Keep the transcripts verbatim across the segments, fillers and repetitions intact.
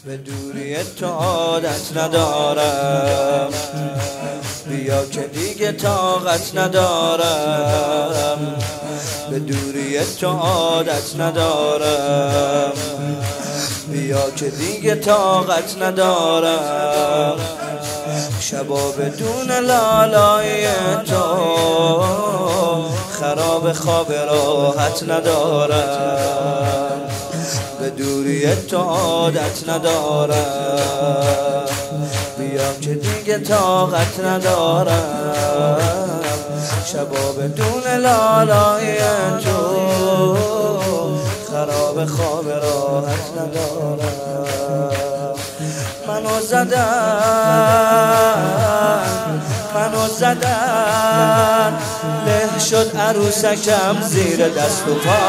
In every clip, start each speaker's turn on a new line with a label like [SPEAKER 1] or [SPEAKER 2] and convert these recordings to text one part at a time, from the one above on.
[SPEAKER 1] به دوری تو عادت ندارم، بیا که دیگه طاقت ندارم. به دوری تو عادت ندارم، بیا که دیگه طاقت ندارم. شبا بدون لالای تو خراب خواب راحت ندارم. به دوری تو عادت ندارم، بیا که دیگه طاقت ندارم. شبا بدون لالای تو خراب خواب راحت ندارم. منو زدن منو زدن له شد عروسکم زیر دست و پا.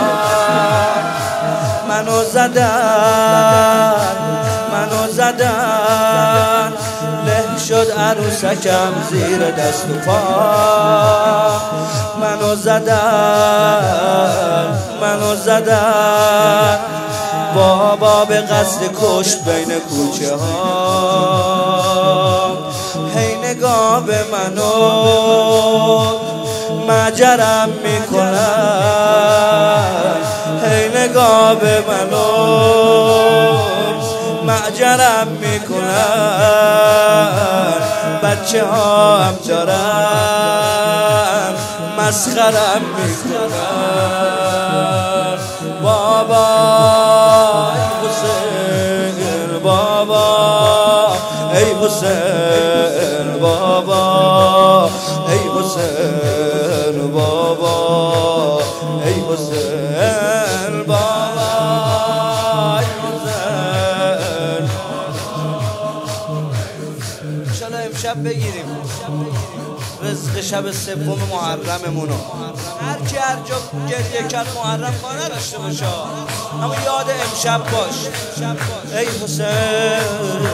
[SPEAKER 1] منو زدن منو زدن له شد عروسکم زیر دست و پا. منو زدن منو زدن بابا به قصد کشت بین کوچه ها. هی نگاه به منو مجرم میکنن، هی نگاه به منو مجرم میکنن. بچه ها هم دارن مسخرم میکنن. بابا ای حسین بابا ای حسین بابا ای حسین بابا ای حسین بابا ای حسین. انشالله امشب بگیریم رزق شب سوم محرممونو. هر کی هر جا گریه کرد محرم کار نداشته باشه، اما یاد امشب باش. ای حسین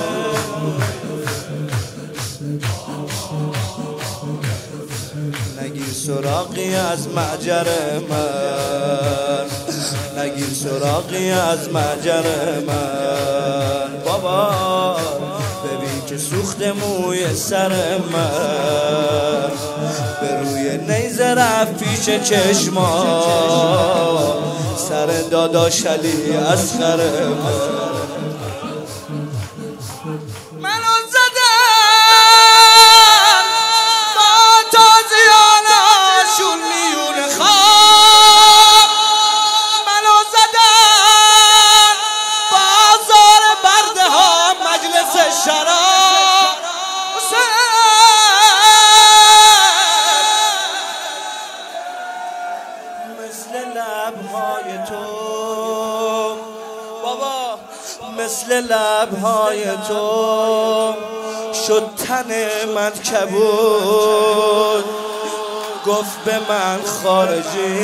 [SPEAKER 1] نگیر سراغی از معجر من، نگیر سراغی از معجر من. بابا ببین که سوخت موی سر من به روی نیزه رفت پیش چشما. سر داداش علی اصغر من. منو زدن با تازیانشون میون خواب. منو زدن بازار برده ها مجلس شراب. مثل لبهای تو بابا، مثل لبهای تو شد تن من کبود. گفت به من خارجی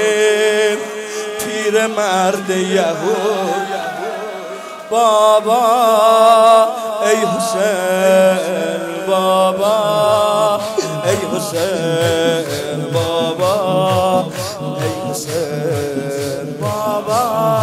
[SPEAKER 1] پیر مرد یهود. بابا ای حسین بابا ای حسین بابا ای حسین بابا.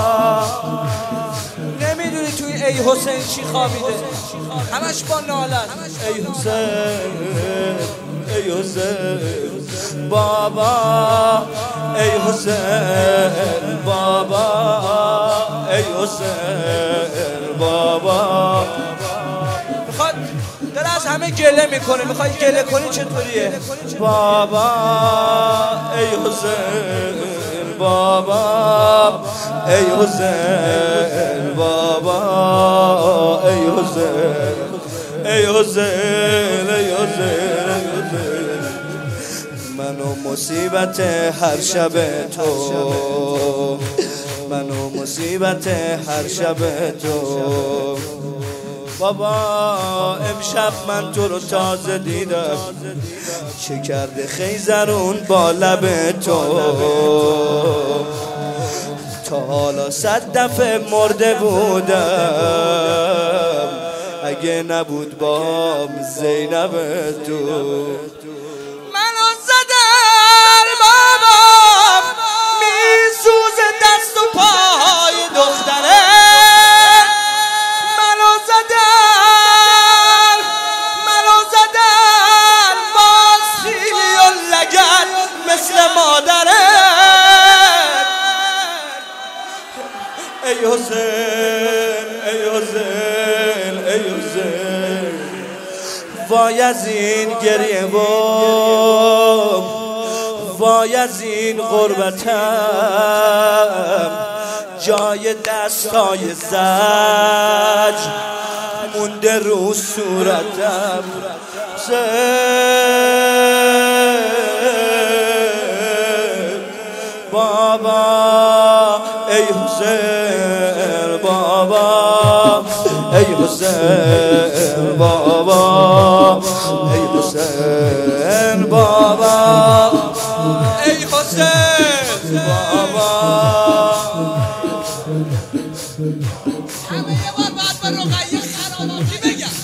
[SPEAKER 1] نمیدونی توی ای حسین چی خوابیده؟ همش با نالت. ای حسین ای حسین بابا ای حسین بابا ای حسین بابا. میخواد داره از همه گله میکنه، میخوای گله کنی چطوریه؟ بابا ای حسین بابا ای حسین بابا ای حسین ای حسین ای حسین. منو مصیبت هر شب تو، منو مصیبت هر شب تو. بابا امشب من تو رو تازه دیدم، چه کرده خیزرون با لب تو. تا حالا صد دفعه مرده بودم اگه نبود بام زینب تو.
[SPEAKER 2] منو زدن بابا میسوزه دست و پاهای دختره. منو
[SPEAKER 1] وای از این گریه و وای از این غربتم، جای دستای زج مونده رو صورتم. بابا ای حسین بابا ای حسین بابا ای حسین بابا ای حسین بابا.
[SPEAKER 2] همه یه بار باید به رقیه خراباتی بگم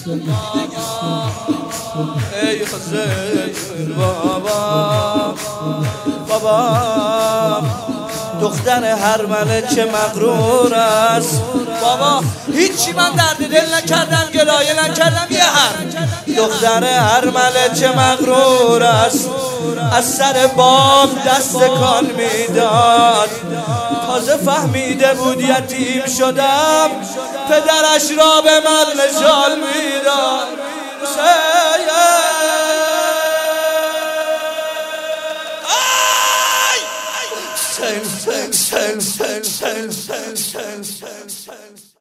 [SPEAKER 1] ای حسین بابا بابا. دختر هر ملکه مغرور است
[SPEAKER 2] بابا، هیچی من درد دل نکردم، گلایه نکردم یه حرف.
[SPEAKER 1] دختر هر ملکه مغرور است، از سر بام دست کان میداد. تازه فهمیده بود یتیم شدم، پدرش را به من نشان میداد.